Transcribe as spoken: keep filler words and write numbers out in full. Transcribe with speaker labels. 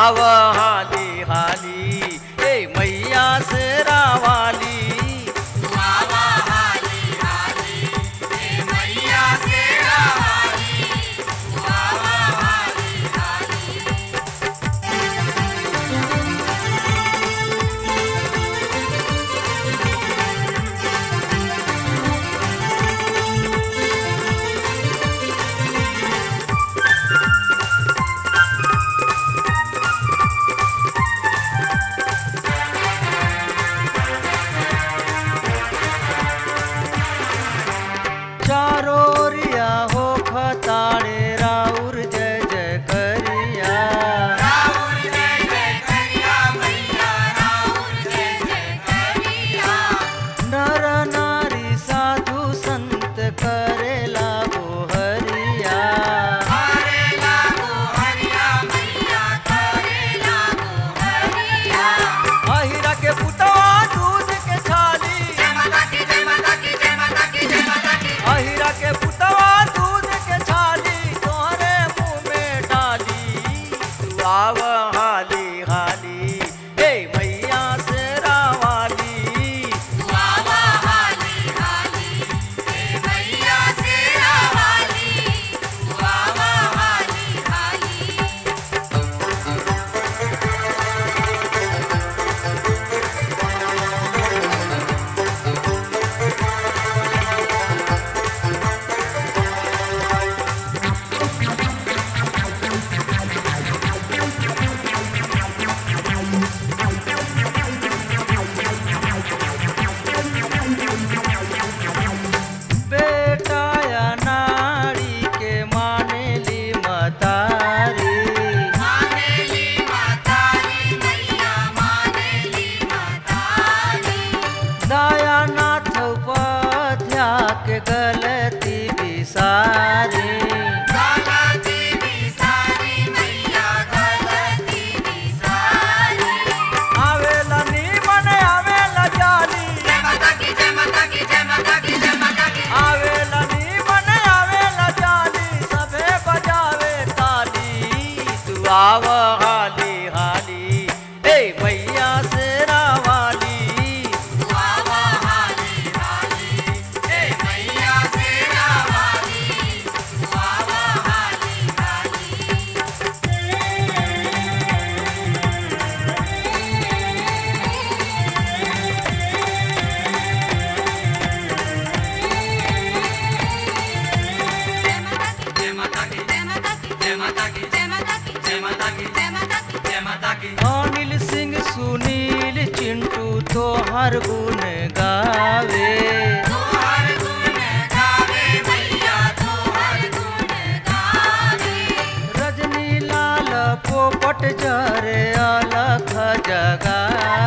Speaker 1: आव हाली हाली ए मैया शेरा वाली। चारोरिया हो खताड़े राउर जय जय करिया।
Speaker 2: राउर जय जय करिया मैया राउर जय जय करिया।
Speaker 1: नर नारी साधु संत करेला गोहरिया।
Speaker 2: करेला गोहरिया मैया करेला गोहरिया।
Speaker 1: अहिरा के पुतवा दूध के छाली।
Speaker 2: जय माता की जय माता की जय माता की जय माता की।
Speaker 1: अहिरा के पुतवा दूध के छाली तोहरे मुंह में डाली। तू आव हाली हाली ए मैया शेरा वाली।
Speaker 2: आवा हाली हाली हे मैया शेरा वाली। आवा हाली हाली।
Speaker 1: बेटा या नारी के मानेली मतारी।
Speaker 2: मानेली मातारी मैया मानेली मातारी।
Speaker 1: दयानाथ उपाध्या के गलती बिसारी।
Speaker 2: गलती बिसारी मैया गलती बिसारी।
Speaker 1: आवेला नीमन आवेला जाली।
Speaker 2: जय माता की जय माता की जय माता की जय माता की।
Speaker 1: आवेला नीमन आवेला जाली सबे बजावे ताली। तू आव हाली हाली ए मैया शेरा वाली।
Speaker 2: आवा हाली हाली हे मैया शेरा वाली। आवा हाली हाली। जय माता की जय माता की जय माता की जय माता की जय माता की जय माता की जय माता की।
Speaker 1: अनिल सिंह सुनील चिंटू तोहर गुण गावे।
Speaker 2: तोहर गुण गावे मैया तोहर गुण गावे।
Speaker 1: रजनी लाल पोपट जरे अलख जगावे।